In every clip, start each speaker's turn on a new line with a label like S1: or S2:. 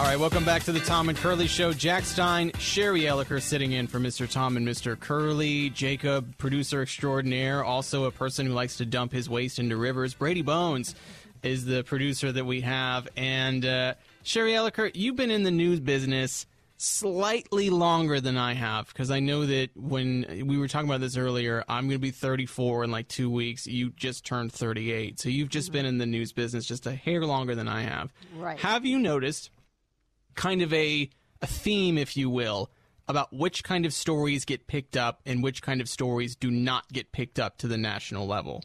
S1: right, welcome back to the Tom and Curly Show. Jack Stein, Sherry Elliker sitting in for Mr. Tom and Mr. Curly. Jacob, producer extraordinaire, also a person who likes to dump his waste into rivers. Brady Bones is the producer that we have. And Sherry Elliker, you've been in the news business slightly longer than I have, because I know that when we were talking about this earlier, I'm going to be 34 in like 2 weeks. You just turned 38. So you've just been in the news business just a hair longer than I have.
S2: Right.
S1: Have you noticed kind of a theme, if you will, about which kind of stories get picked up and which kind of stories do not get picked up to the national level?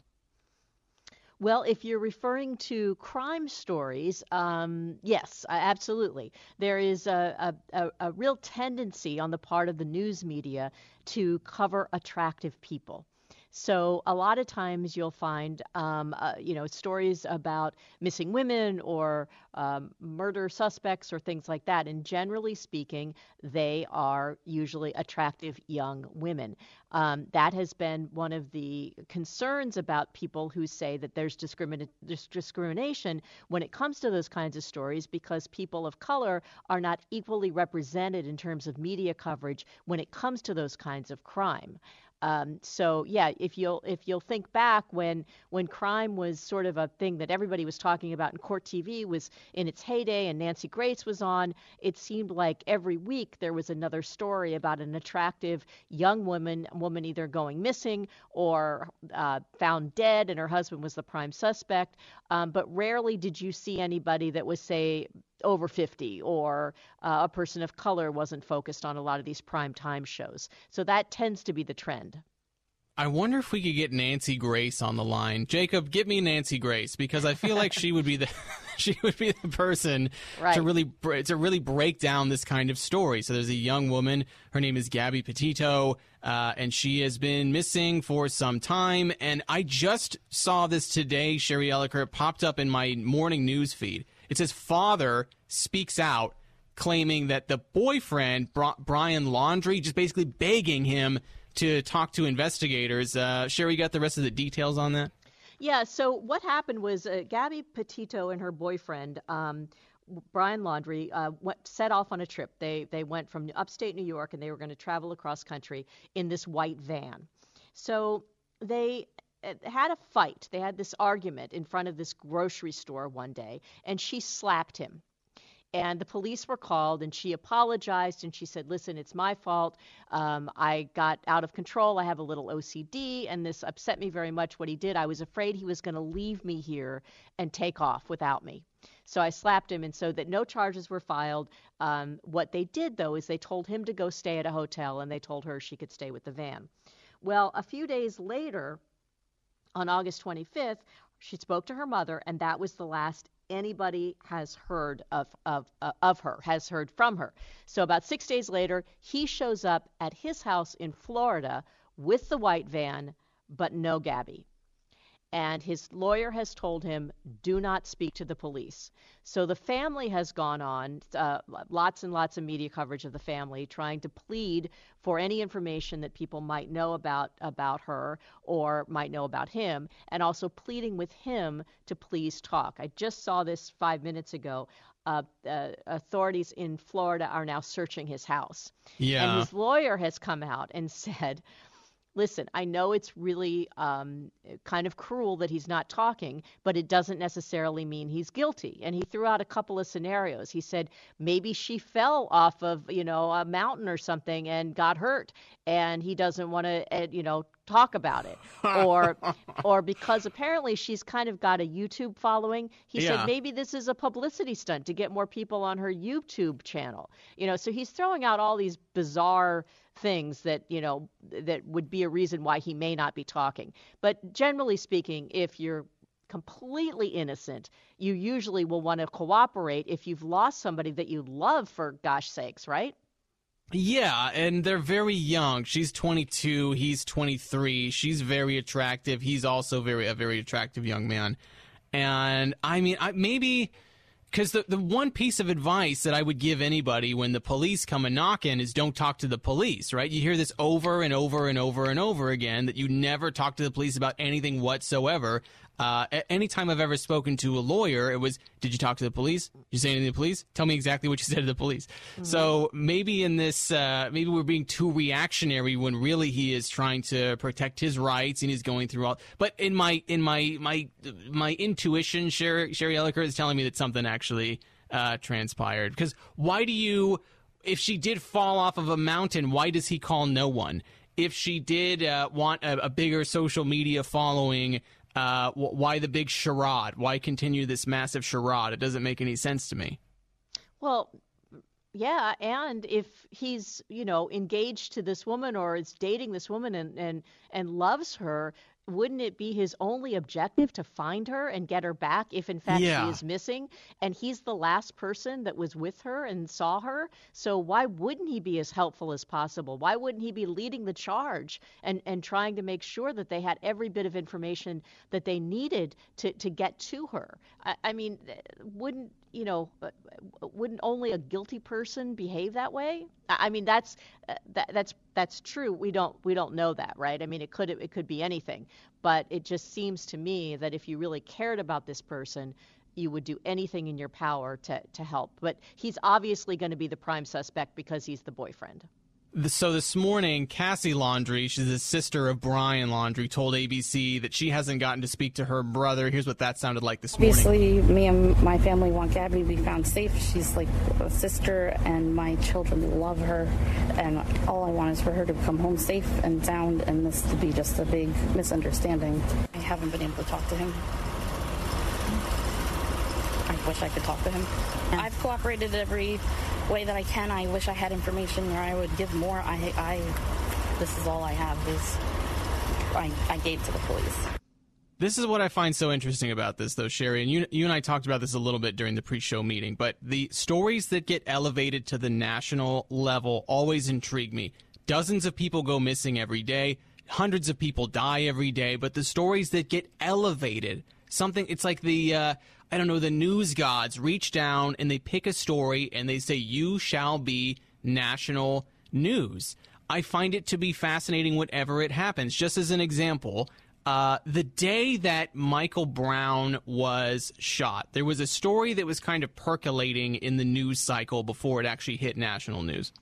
S2: Well, if you're referring to crime stories, yes, absolutely. There is a real tendency on the part of the news media to cover attractive people. So a lot of times you'll find, stories about missing women or murder suspects or things like that. And generally speaking, they are usually attractive young women. That has been one of the concerns about people who say that there's discrimination when it comes to those kinds of stories, because people of color are not equally represented in terms of media coverage when it comes to those kinds of crime. If you'll think back when crime was sort of a thing that everybody was talking about, and Court TV was in its heyday and Nancy Grace was on, it seemed like every week there was another story about an attractive young woman either going missing or found dead, and her husband was the prime suspect. But rarely did you see anybody that was, say, over 50, or a person of color wasn't focused on a lot of these prime time shows. So that tends to be the trend.
S1: I wonder if we could get Nancy Grace on the line. Jacob, get me Nancy Grace, because I feel like she would be the person
S2: right.
S1: to really break down this kind of story. So there's a young woman, her name is Gabby Petito, and she has been missing for some time. And I just saw this today, Sherry Elliker. It popped up in my morning news feed. It says father speaks out, claiming that the boyfriend, Brian Laundrie, just basically begging him to talk to investigators. Sherry, you got the rest of the details on that?
S2: Yeah, so what happened was Gabby Petito and her boyfriend, Brian Laundrie, set off on a trip. They went from upstate New York, and they were going to travel across country in this white van. So they had a fight. They had this argument in front of this grocery store one day, and she slapped him. And the police were called, and she apologized, and she said, listen, it's my fault. I got out of control. I have a little OCD, and this upset me very much, what he did. I was afraid he was going to leave me here and take off without me. So I slapped him, and so that no charges were filed. What they did, though, is they told him to go stay at a hotel, and they told her she could stay with the van. Well, a few days later, on August 25th, she spoke to her mother, and that was the last anybody has heard of her, has heard from her. So about 6 days later, he shows up at his house in Florida with the white van, but no Gabby. And his lawyer has told him, do not speak to the police. So the family has gone on, lots and lots of media coverage of the family, trying to plead for any information that people might know about her or might know about him, and also pleading with him to please talk. I just saw this 5 minutes ago. Authorities in Florida are now searching his house.
S1: Yeah.
S2: And his lawyer has come out and said, listen, I know it's really kind of cruel that he's not talking, but it doesn't necessarily mean he's guilty. And he threw out a couple of scenarios. He said maybe she fell off of, a mountain or something and got hurt, and he doesn't want to, talk about it. Or because apparently she's kind of got a YouTube following. He said maybe this is a publicity stunt to get more people on her YouTube channel. So he's throwing out all these bizarre things that that would be a reason why he may not be talking. But generally speaking, if you're completely innocent, you usually will want to cooperate if you've lost somebody that you love, for gosh sakes, right?
S1: Yeah, and they're very young. She's 22, he's 23. She's very attractive. He's also a very attractive young man. And I mean, maybe because the one piece of advice that I would give anybody when the police come a knocking is don't talk to the police, right? You hear this over and over and over and over again, that you never talk to the police about anything whatsoever. Anytime I've ever spoken to a lawyer, it was, did you talk to the police? Did you say anything to the police? Tell me exactly what you said to the police. Mm-hmm. So maybe in this, maybe we're being too reactionary when really he is trying to protect his rights and he's going through all. But in my intuition, Sherry Elliker is telling me that something actually transpired. Because why do you, if she did fall off of a mountain, why does he call no one? If she did want a bigger social media following, why the big charade? Why continue this massive charade? It doesn't make any sense to me.
S2: Well, yeah, and if he's, engaged to this woman or is dating this woman and loves her, wouldn't it be his only objective to find her and get her back if in fact she is missing? And he's the last person that was with her and saw her. So why wouldn't he be as helpful as possible? Why wouldn't he be leading the charge and trying to make sure that they had every bit of information that they needed to get to her? I mean, wouldn't only a guilty person behave that way? I mean, that's true. We don't know that, right? I mean, it could be anything, but it just seems to me that if you really cared about this person, you would do anything in your power to help. But he's obviously going to be the prime suspect because he's the boyfriend.
S1: So this morning, Cassie Laundrie, she's the sister of Brian Laundrie, told ABC that she hasn't gotten to speak to her brother. Here's what that sounded like this morning.
S3: Obviously, me and my family want Gabby to be found safe. She's like a sister, and my children love her. And all I want is for her to come home safe and sound, and this to be just a big misunderstanding. I haven't been able to talk to him. I wish I could talk to him. I've cooperated every way that I can. I wish I had information where I would give more. This is all I have is I gave to the police.
S1: This is what I find so interesting about this, though, Sherry, and you and I talked about this a little bit during the pre-show meeting, but the stories that get elevated to the national level always intrigue me. Dozens of people go missing every day. Hundreds of people die every day, but the stories that get elevated, it's like the news gods reach down and they pick a story and they say, you shall be national news. I find it to be fascinating whatever it happens. Just as an example, the day that Michael Brown was shot, there was a story that was kind of percolating in the news cycle before it actually hit national news.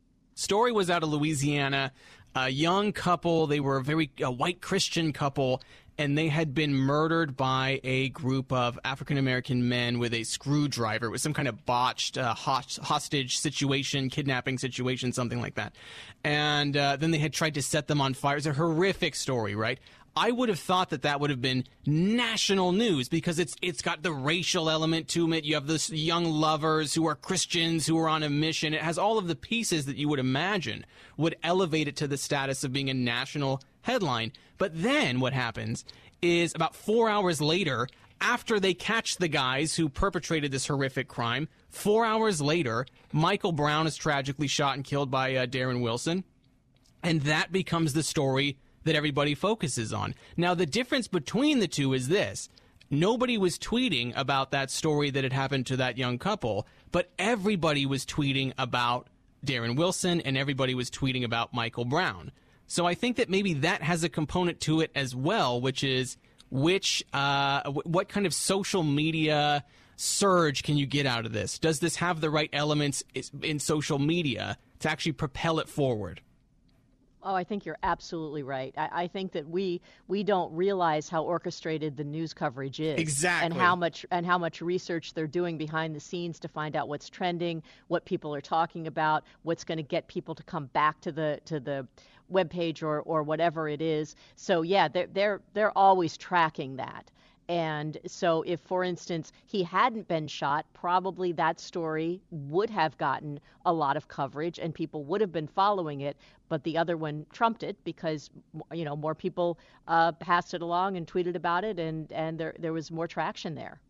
S1: Story was out of Louisiana, a young couple. They were a white Christian couple, and they had been murdered by a group of African-American men with a screwdriver. It was some kind of botched hostage situation, kidnapping situation, something like that. And then they had tried to set them on fire. It's a horrific story, right? I would have thought that would have been national news because it's got the racial element to it. You have this young lovers who are Christians who are on a mission. It has all of the pieces that you would imagine would elevate it to the status of being a national headline. But then what happens is about 4 hours later, after they catch the guys who perpetrated this horrific crime, 4 hours later, Michael Brown is tragically shot and killed by Darren Wilson. And that becomes the story that everybody focuses on. Now, the difference between the two is this. Nobody was tweeting about that story that had happened to that young couple, but everybody was tweeting about Darren Wilson and everybody was tweeting about Michael Brown. So I think that maybe that has a component to it as well, which is what kind of social media surge can you get out of this? Does this have the right elements in social media to actually propel it forward?
S2: Oh, I think you're absolutely right. I think that we don't realize how orchestrated the news coverage is.
S1: Exactly.
S2: And how much research they're doing behind the scenes to find out what's trending, what people are talking about, what's going to get people to come back to the webpage or whatever it is. So yeah, they're always tracking that. And so if, for instance, he hadn't been shot, probably that story would have gotten a lot of coverage and people would have been following it. But the other one trumped it because, more people passed it along and tweeted about it and there was more traction there.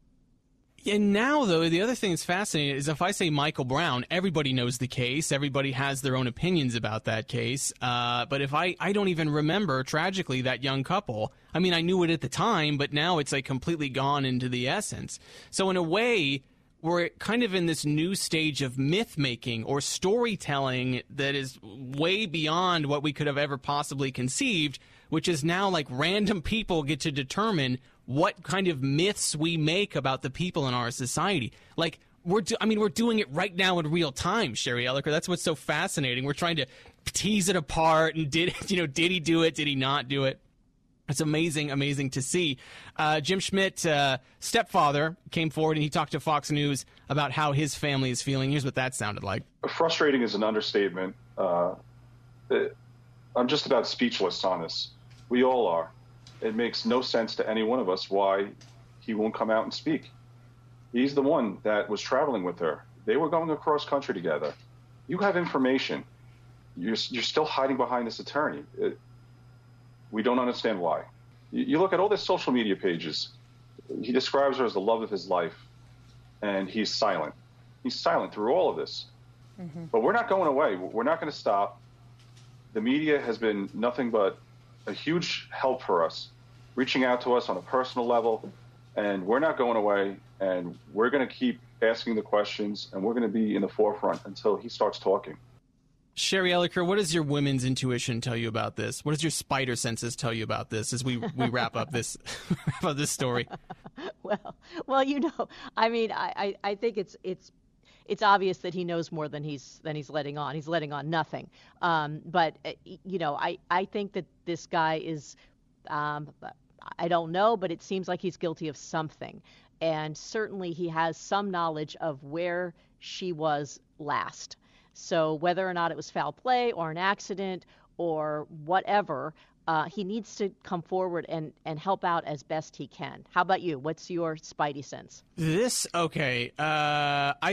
S1: And now, though, the other thing that's fascinating is if I say Michael Brown, everybody knows the case. Everybody has their own opinions about that case. But if I don't even remember, tragically, that young couple. I mean, I knew it at the time, but now it's like completely gone into the essence. So in a way, we're kind of in this new stage of myth making or storytelling that is way beyond what we could have ever possibly conceived, which is now like random people get to determine what kind of myths we make about the people in our society. Like, we're doing it right now in real time, Sherry Elliker. That's what's so fascinating. We're trying to tease it apart, and did he do it? Did he not do it? It's amazing to see. Jim Schmidt, stepfather, came forward and he talked to Fox News about how his family is feeling. Here's what that sounded like.
S4: Frustrating is an understatement. I'm just about speechless on this. We all are. It makes no sense to any one of us why he won't come out and speak. He's the one that was traveling with her. They were going across country together. You have information. You're still hiding behind this attorney. We don't understand why. You look at all the social media pages. He describes her as the love of his life, and he's silent. He's silent through all of this. Mm-hmm. But we're not going away. We're not going to stop. The media has been nothing but a huge help for us, reaching out to us on a personal level, and we're not going away, and we're going to keep asking the questions, and we're going to be in the forefront until he starts talking.
S1: Sherry Elliker, what does your women's intuition tell you about this? What does your spider senses tell you about this as we wrap up this this story?
S2: Well, I mean, I think it's obvious that he knows more than he's letting on. He's letting on nothing. But I think that this guy is, I don't know, but it seems like he's guilty of something. And certainly he has some knowledge of where she was last. So whether or not it was foul play or an accident or whatever, he needs to come forward and help out as best he can. How about you? What's your spidey sense?
S1: Okay. I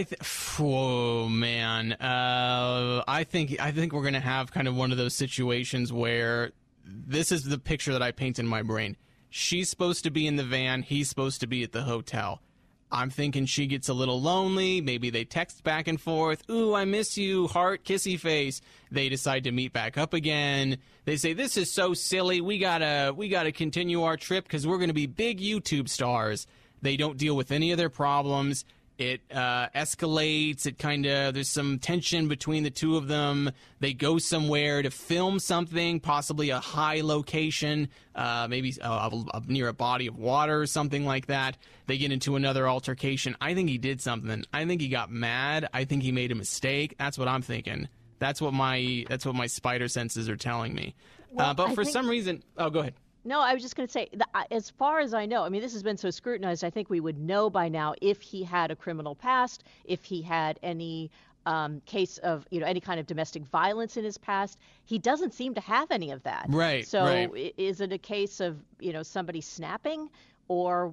S1: think we're going to have kind of one of those situations where this is the picture that I paint in my brain. She's supposed to be in the van. He's supposed to be at the hotel. I'm thinking she gets a little lonely. Maybe they text back and forth. Ooh, I miss you, heart, kissy face. They decide to meet back up again. They say, this is so silly. We gotta continue our trip because we're going to be big YouTube stars. They don't deal with any of their problems. It escalates. There's some tension between the two of them. They go somewhere to film something, possibly a high location, maybe near a body of water or something like that. They get into another altercation. I think he did something. I think he got mad. I think he made a mistake. That's what I'm thinking. That's what my spider senses are telling me.
S2: Well,
S1: but for some reason, go ahead.
S2: No, I was just going to say, as far as I know, I mean, this has been so scrutinized, I think we would know by now if he had a criminal past, if he had any case of, any kind of domestic violence in his past. He doesn't seem to have any of that.
S1: Right.
S2: So
S1: right.
S2: Is it a case of, somebody snapping or...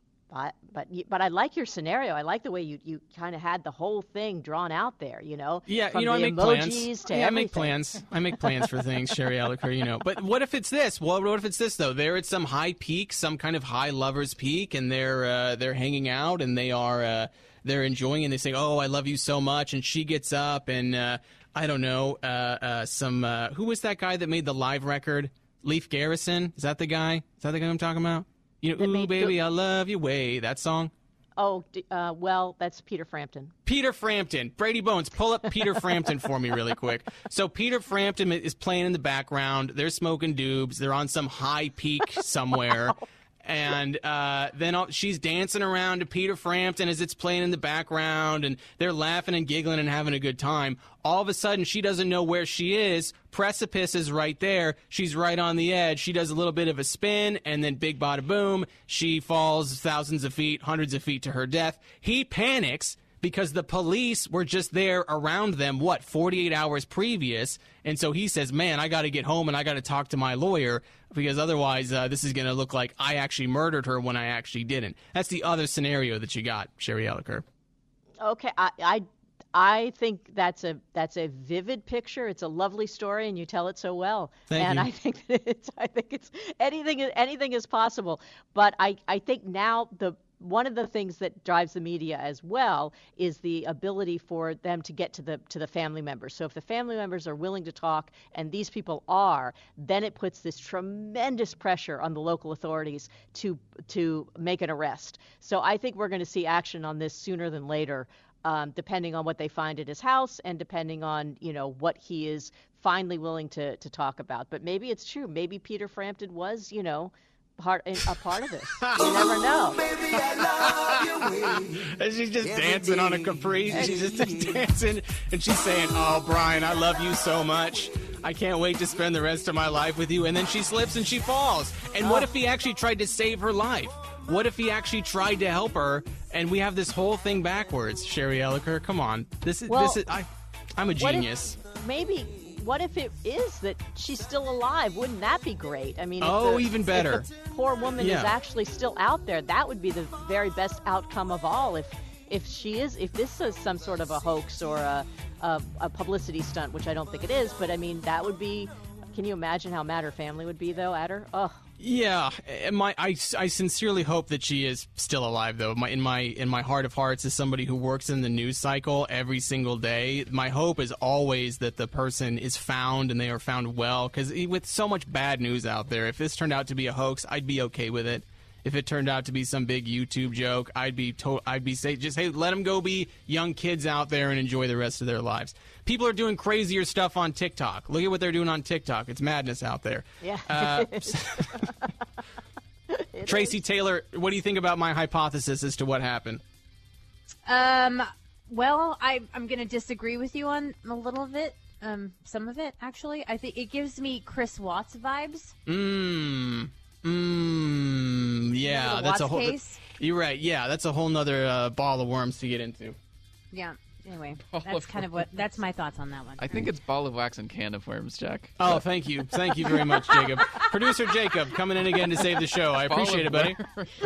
S2: But I like your scenario. I like the way you kind of had the whole thing drawn out there,
S1: Yeah,
S2: from the
S1: I make
S2: emojis
S1: plans.
S2: to
S1: I
S2: everything.
S1: make plans. I make plans for things, Sherry Elliker, But what if it's this? Well, what if it's this, though? They're at some high peak, some kind of high lover's peak, and they're hanging out, and they're enjoying, and they say, oh, I love you so much, and she gets up, and I don't know, who was that guy that made the live record? Leif Garrison? Is that the guy? Is that the guy I'm talking about? Ooh, baby, I love you way. That song?
S2: Oh, well, that's Peter Frampton.
S1: Peter Frampton. Brady Bones, pull up Peter Frampton for me really quick. So Peter Frampton is playing in the background. They're smoking doobs. They're on some high peak somewhere. And then she's dancing around to Peter Frampton as it's playing in the background, and they're laughing and giggling and having a good time. All of a sudden, she doesn't know where she is. Precipice is right there. She's right on the edge. She does a little bit of a spin, and then big bada boom, she falls thousands of feet, hundreds of feet to her death. He panics because the police were just there around them, 48 hours previous? And so he says, man, I got to get home and I got to talk to my lawyer because otherwise this is going to look like I actually murdered her when I actually didn't. That's the other scenario that you got, Sherry Elliker.
S2: Okay, I think that's a vivid picture. It's a lovely story, and you tell it so well.
S1: Thank you.
S2: I think it's anything is possible. But I think now one of the things that drives the media as well is the ability for them to get to the family members. So if the family members are willing to talk, and these people are, then it puts this tremendous pressure on the local authorities to make an arrest. So I think we're going to see action on this sooner than later, depending on what they find at his house and depending on, what he is finally willing to talk about. But maybe it's true. Maybe Peter Frampton was, a part of this. You never know.
S1: And she's just dancing on a Capri. She's just dancing, and she's saying, "Oh, Brian, I love you so much. I can't wait to spend the rest of my life with you." And then she slips and she falls. And what if he actually tried to save her life? What if he actually tried to help her? And we have this whole thing backwards. Sherry Elliker, come on. I'm a genius.
S2: What if it is that she's still alive? Wouldn't that be great? I mean,
S1: even better.
S2: If the poor woman is actually still out there, that would be the very best outcome of all. If this is some sort of a hoax or a publicity stunt, which I don't think it is, but I mean, that would be. Can you imagine how mad her family would be, though, at her? Ugh.
S1: Yeah, I sincerely hope that she is still alive, though. In my heart of hearts, as somebody who works in the news cycle every single day, my hope is always that the person is found and they are found well. Because with so much bad news out there, if this turned out to be a hoax, I'd be okay with it. If it turned out to be some big YouTube joke, I'd be just, hey, let them go be young kids out there and enjoy the rest of their lives. People are doing crazier stuff on TikTok. Look at what they're doing on TikTok. It's madness out there.
S2: Yeah.
S1: Tracy Taylor, what do you think about my hypothesis as to what happened?
S5: Well, I'm going to disagree with you on a little bit. Some of it, actually. I think it gives me Chris Watts vibes.
S1: Yeah, that's a whole case. You're right. Yeah, that's a whole nother ball of worms to get into.
S5: Yeah. Anyway, that's my thoughts on that one.
S6: I think it's ball of wax and can of worms, Jack.
S1: Oh, thank you. Thank you very much, Jacob. Producer Jacob coming in again to save the show. I appreciate it, buddy.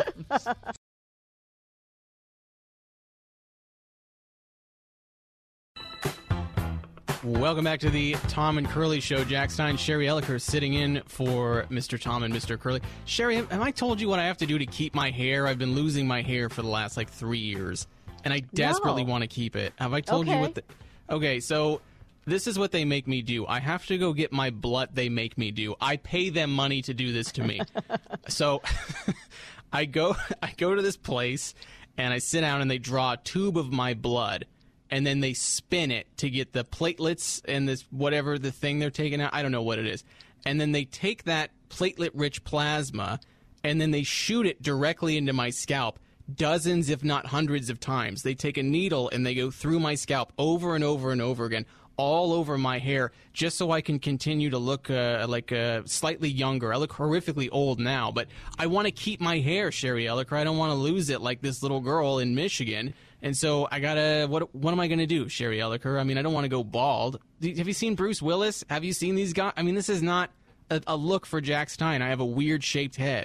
S1: Welcome back to the Tom and Curly Show. Jack Stein, Sherry Elliker sitting in for Mr. Tom and Mr. Curly. Sherry, have I told you what I have to do to keep my hair? I've been losing my hair for the last 3 years, and I desperately want to keep it. Have I told you what Okay, so this is what they make me do. I have to go get my blood they make me do. I pay them money to do this to me. So I go to this place, and I sit down, and they draw a tube of my blood. And then they spin it to get the platelets and this whatever the thing they're taking out. I don't know what it is. And then they take that platelet-rich plasma and then they shoot it directly into my scalp dozens, if not hundreds of times. They take a needle and they go through my scalp over and over and over again, all over my hair, just so I can continue to look slightly younger. I look horrifically old now, but I want to keep my hair, Sherry Elliker. I don't want to lose it like this little girl in Michigan. And so I gotta, what am I gonna do, Sherry Elliker? I mean, I don't want to go bald. Have you seen Bruce Willis? Have you seen these guys? I mean, this is not a look for Jack Stein. I have a weird shaped head.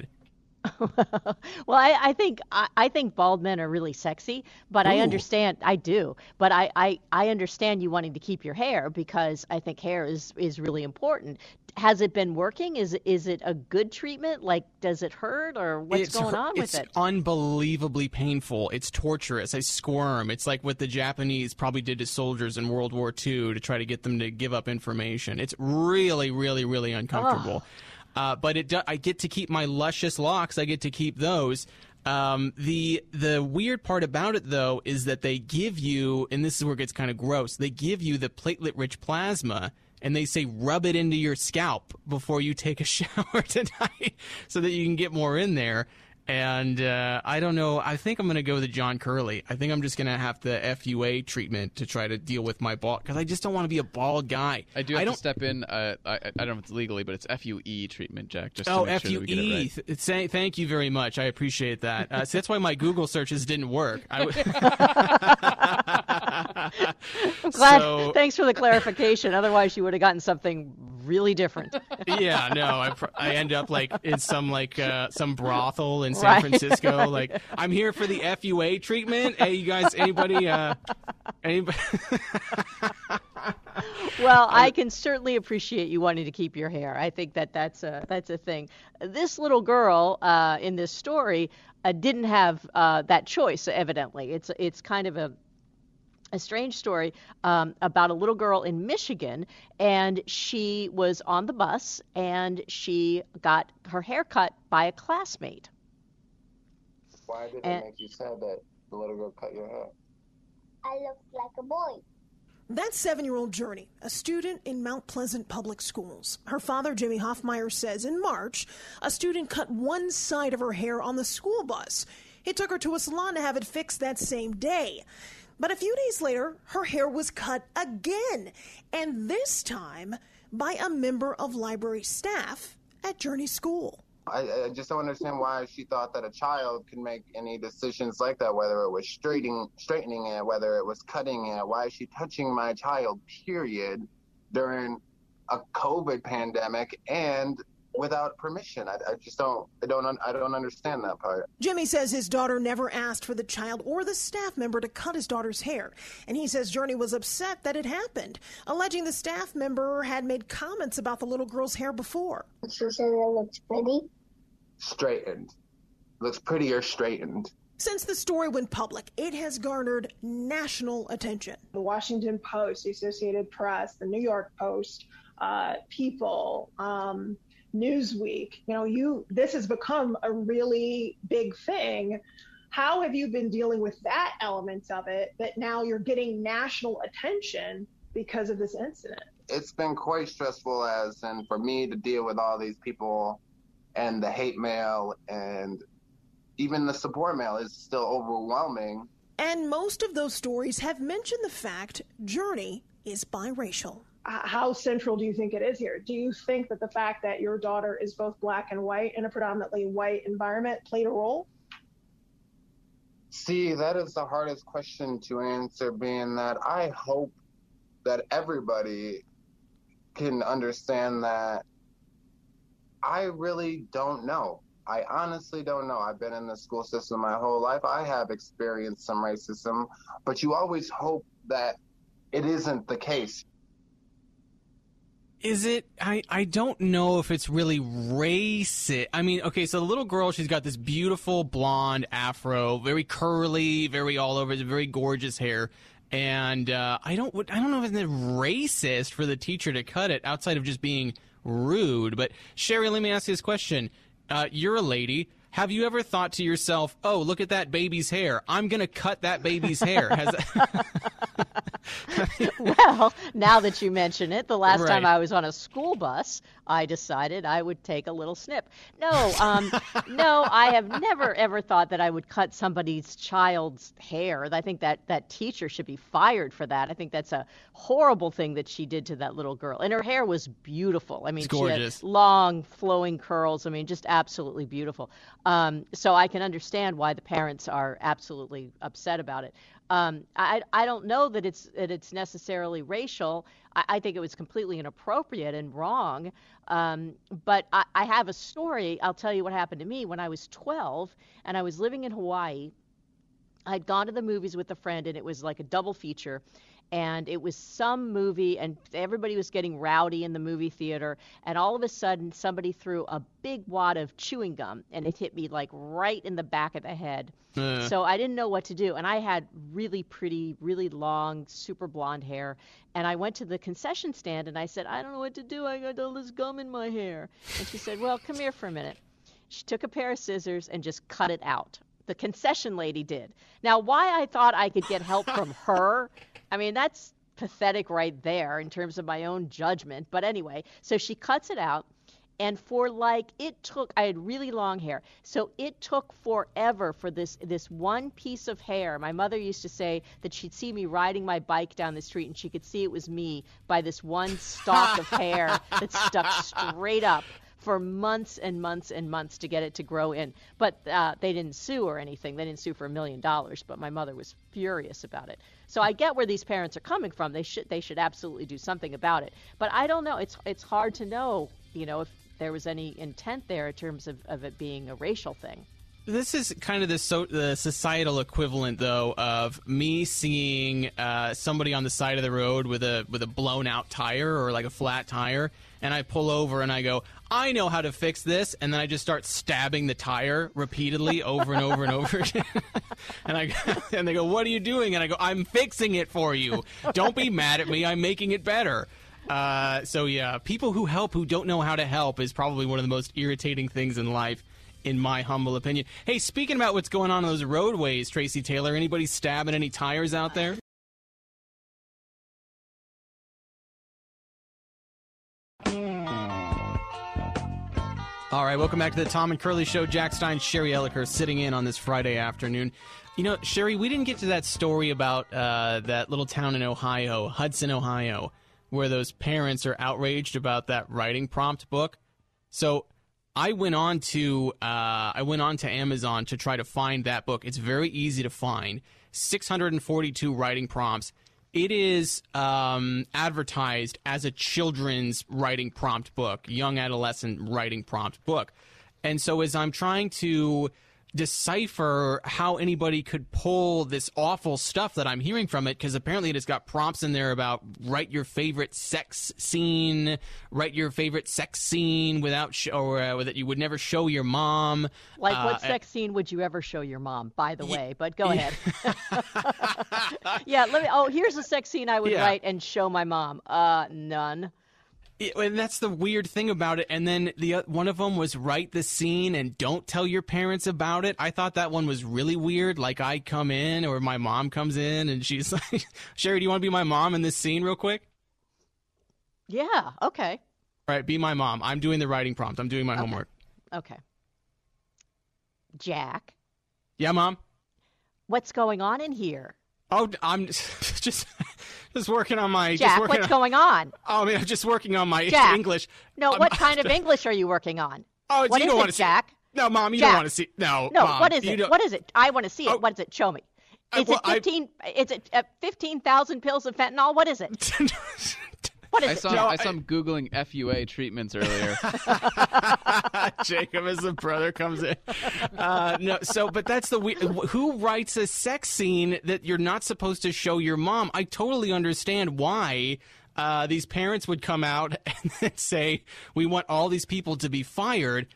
S2: Well, I think bald men are really sexy, but I understand. I do, but I understand you wanting to keep your hair because I think hair is really important. Has it been working? Is it a good treatment? Like, does it hurt or what's going on with it?
S1: It's unbelievably painful. It's torturous. I squirm. It's like what the Japanese probably did to soldiers in World War II to try to get them to give up information. It's really, really, really uncomfortable. But I get to keep my luscious locks. I get to keep those. The weird part about it, though, is that they give you, and this is where it gets kind of gross, they give you the platelet-rich plasma, and they say rub it into your scalp before you take a shower tonight so that you can get more in there. And I don't know. I think I'm going to go the John Curly. I think I'm just going to have the FUA treatment to try to deal with my bald, because I just don't want to be a bald guy.
S6: I do have to step in. I don't know if it's legally, but it's FUE treatment, Jack. Just to make sure that we get it right.
S1: Thank you very much. I appreciate that. So that's why my Google searches didn't work.
S2: Thanks for the clarification. Otherwise, you would have gotten something really different.
S1: Yeah, no. I end up in some brothel in San Francisco. Like, I'm here for the FUA treatment. Hey, you guys, anybody?
S2: Well, I can certainly appreciate you wanting to keep your hair. I think that's a thing. This little girl in this story didn't have that choice. Evidently, it's kind of a strange story about a little girl in Michigan, and she was on the bus and she got her hair cut by a classmate.
S7: Why did it make you sad that the little girl cut your hair?
S8: I look like a boy.
S9: That's 7-year-old Journey, a student in Mount Pleasant Public Schools. Her father, Jimmy Hoffmeyer, says in March, a student cut one side of her hair on the school bus. He took her to a salon to have it fixed that same day. But a few days later, her hair was cut again, and this time by a member of library staff at Journey's school.
S7: I just don't understand why she thought that a child could make any decisions like that, whether it was straightening it, whether it was cutting it. Why is she touching my child, period, during a COVID pandemic and without permission? I don't understand that part.
S9: Jimmy says his daughter never asked for the child or the staff member to cut his daughter's hair, and he says Journey was upset that it happened, alleging the staff member had made comments about the little girl's hair before.
S8: She said it looks pretty.
S7: Straightened. Looks prettier straightened.
S9: Since the story went public, it has garnered national attention.
S10: The Washington Post, the Associated Press, the New York Post, People, Newsweek, this has become a really big thing. How have you been dealing with that element of it that now you're getting national attention because of this incident?
S7: It's been quite stressful and for me to deal with all these people and the hate mail and even the support mail is still overwhelming.
S9: And most of those stories have mentioned the fact Journey is biracial.
S10: How central do you think it is here? Do you think that the fact that your daughter is both black and white in a predominantly white environment played a role?
S7: See, that is the hardest question to answer, being that I hope that everybody can understand that I really don't know. I honestly don't know. I've been in the school system my whole life. I have experienced some racism, but you always hope that it isn't the case.
S1: Is it? I don't know if it's really racist. I mean, okay, so the little girl, she's got this beautiful blonde afro, very curly, very all over, very gorgeous hair. And I don't know if it's racist for the teacher to cut it outside of just being rude. But Sherry, let me ask you this question. You're a lady. Have you ever thought to yourself, oh, look at that baby's hair. I'm going to cut that baby's hair.
S2: Well, now that you mention it, the last time I was on a school bus, I decided I would take a little snip. No, I have never, ever thought that I would cut somebody's child's hair. I think that teacher should be fired for that. I think that's a horrible thing that she did to that little girl. And her hair was beautiful. I mean,
S1: it's gorgeous.
S2: She had long, flowing curls. I mean, just absolutely beautiful. So I can understand why the parents are absolutely upset about it. I don't know that it's necessarily racial. I think it was completely inappropriate and wrong. But I have a story. I'll tell you what happened to me when I was 12 and I was living in Hawaii. I'd gone to the movies with a friend, and it was like a double feature. And it was some movie, and everybody was getting rowdy in the movie theater. And all of a sudden, somebody threw a big wad of chewing gum, and it hit me like right in the back of the head. So I didn't know what to do. And I had really pretty, really long, super blonde hair. And I went to the concession stand, and I said, I don't know what to do. I got all this gum in my hair. And she said, well, come here for a minute. She took a pair of scissors and just cut it out. The concession lady did. Now, why I thought I could get help from her, I mean, that's pathetic right there in terms of my own judgment. But anyway, so she cuts it out. And I had really long hair. So it took forever for this one piece of hair. My mother used to say that she'd see me riding my bike down the street and she could see it was me by this one stalk of hair that stuck straight up for months and months and months to get it to grow in. But they didn't sue or anything. They didn't sue for $1 million, but my mother was furious about it. So I get where these parents are coming from. They should absolutely do something about it. But I don't know. It's hard to know, if there was any intent there in terms of it being a racial thing.
S1: This is kind of the societal equivalent, though, of me seeing somebody on the side of the road with a blown out tire or like a flat tire, and I pull over and I go, I know how to fix this, and then I just start stabbing the tire repeatedly over and over and over again. and they go, what are you doing? And I go, I'm fixing it for you. Don't be mad at me. I'm making it better. So yeah, people who help who don't know how to help is probably one of the most irritating things in life, in my humble opinion. Hey, speaking about what's going on those roadways, Tracy Taylor, anybody stabbing any tires out there? All right, welcome back to the Tom and Curly Show. Jack Stein, Sherry Elliker sitting in on this Friday afternoon. You know, Sherry, we didn't get to that story about that little town in Ohio, Hudson, Ohio, where those parents are outraged about that writing prompt book. So I went on to Amazon to try to find that book. It's very easy to find. 642 writing prompts. It is advertised as a children's writing prompt book, young adolescent writing prompt book. And so as I'm trying to decipher how anybody could pull this awful stuff that I'm hearing from it, because apparently it has got prompts in there about write your favorite sex scene without or that you would never show your mom.
S2: Like what sex scene would you ever show your mom, by the way? But go ahead. Yeah, here's a sex scene I would write and show my mom. None.
S1: And that's the weird thing about it. And then one of them was write the scene and don't tell your parents about it. I thought that one was really weird. Like I come in or my mom comes in and she's like, Sherry, do you want to be my mom in this scene real quick?
S2: Yeah, okay.
S1: All right, be my mom. I'm doing the writing prompt. I'm doing my homework.
S2: Okay. Jack.
S1: Yeah, Mom?
S2: What's going on in here?
S1: Oh, I'm just working on my...
S2: Jack, what's going on?
S1: Oh, I mean, I'm just working on my English.
S2: No, what kind of English are you working on?
S1: Oh,
S2: what
S1: you
S2: is
S1: don't want
S2: it,
S1: to
S2: Jack?
S1: See. No, Mom, you
S2: Jack.
S1: don't want to see... No, Mom,
S2: what is it? What is it? I want to see it. What is it? Show me. Is it 15,000 pills of fentanyl? What is it? What is it?
S6: I saw him Googling FUA treatments earlier.
S1: Jacob, as the brother, comes in. But that's the who writes a sex scene that you're not supposed to show your mom? I totally understand why these parents would come out and then say, we want all these people to be fired.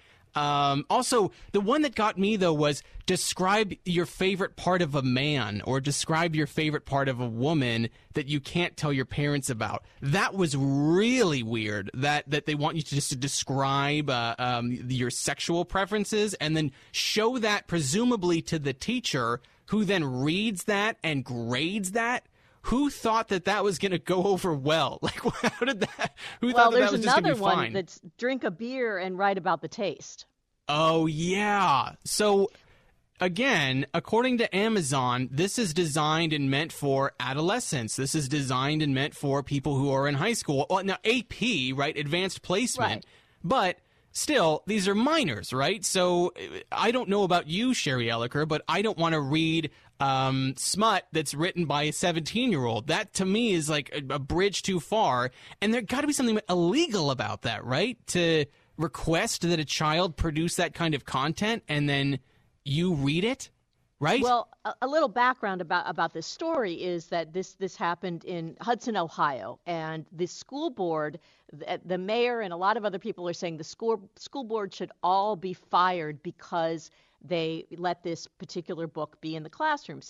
S1: Also, the one that got me, though, was describe your favorite part of a man or describe your favorite part of a woman that you can't tell your parents about. That was really weird, that they want you to just describe your sexual preferences and then show that presumably to the teacher, who then reads that and grades that. Who thought that was going to go over well? Like, how did that? Who thought that was just going to be fine?
S2: Well, there's another one that's drink a beer and write about the taste.
S1: Oh, yeah. So, again, according to Amazon, this is designed and meant for adolescents. This is designed and meant for people who are in high school. Well, now, AP, right? Advanced placement.
S2: Right.
S1: But still, these are minors, right? So, I don't know about you, Sherry Elliker, but I don't want to read smut that's written by a 17-year-old. That, to me, is like a bridge too far. And there got to be something illegal about that, right? To request that a child produce that kind of content and then you read it, right?
S2: Well, a little background about this story is that this happened in Hudson, Ohio, and the school board, the mayor and a lot of other people are saying the school board should all be fired because they let this particular book be in the classroom.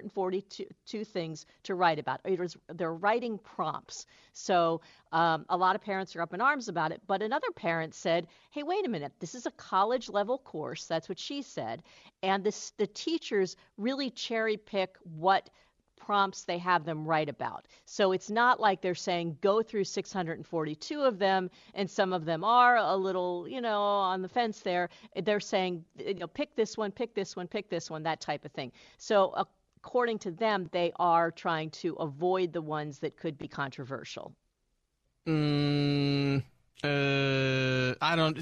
S2: 642 things to write about. They're writing prompts. So a lot of parents are up in arms about it. But another parent said, hey, wait a minute. This is a college-level course. That's what she said. And the teachers really cherry-pick what prompts they have them write about. So it's not like they're saying go through 642 of them, and some of them are a little, on the fence there. They're saying, pick this one, pick this one, pick this one, that type of thing. So according to them, they are trying to avoid the ones that could be controversial.
S1: I don't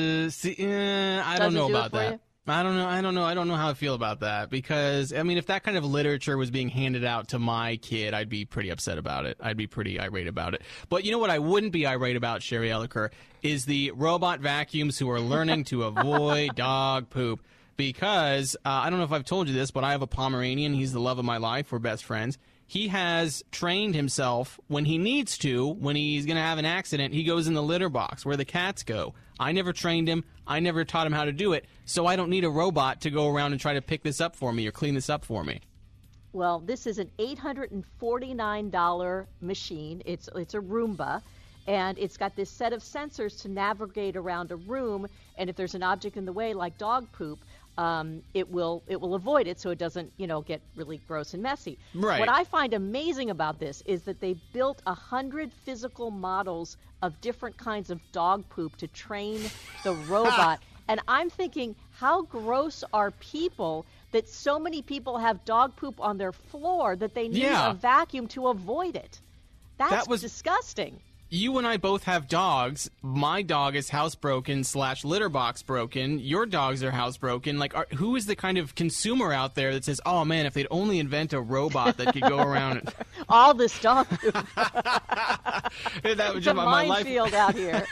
S1: know about that. I don't know. I don't know how I feel about that because, I mean, if that kind of literature was being handed out to my kid, I'd be pretty upset about it. I'd be pretty irate about it. But you know what I wouldn't be irate about, Sherry Elliker, is the robot vacuums who are learning to avoid dog poop. because I don't know if I've told you this, but I have a Pomeranian. He's the love of my life. We're best friends. He has trained himself when he needs to, when he's going to have an accident, he goes in the litter box where the cats go. I never trained him. I never taught him how to do it, so I don't need a robot to go around and try to pick this up for me or clean this up for me.
S2: Well, this is an $849 machine. It's a Roomba, and it's got this set of sensors to navigate around a room, and if there's an object in the way, like dog poop, it will avoid it so it doesn't, get really gross and messy.
S1: Right.
S2: What I find amazing about this is that they built 100 physical models of different kinds of dog poop to train the robot. And I'm thinking, how gross are people that so many people have dog poop on their floor that they need a vacuum to avoid it? That was disgusting.
S1: You and I both have dogs. My dog is housebroken / litter box broken. Your dogs are housebroken. Like, who is the kind of consumer out there that says, "Oh man, if they'd only invent a robot that could go around and
S2: all this dog poop."
S1: That would
S2: it's
S1: just
S2: a
S1: my
S2: minefield out here.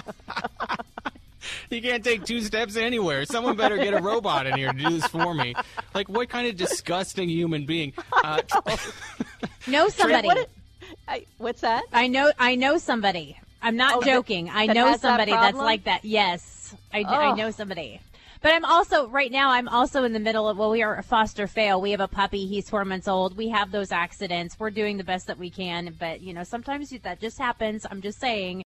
S1: You can't take 2 steps anywhere. Someone better get a robot in here to do this for me. Like, what kind of disgusting human being?
S5: Know somebody.
S2: What's that?
S5: I know somebody. I'm not joking. I know somebody that's like that. Yes, I know somebody. But I'm also in the middle of, we are a foster fail. We have a puppy. He's 4 months old. We have those accidents. We're doing the best that we can. But, sometimes that just happens. I'm just saying.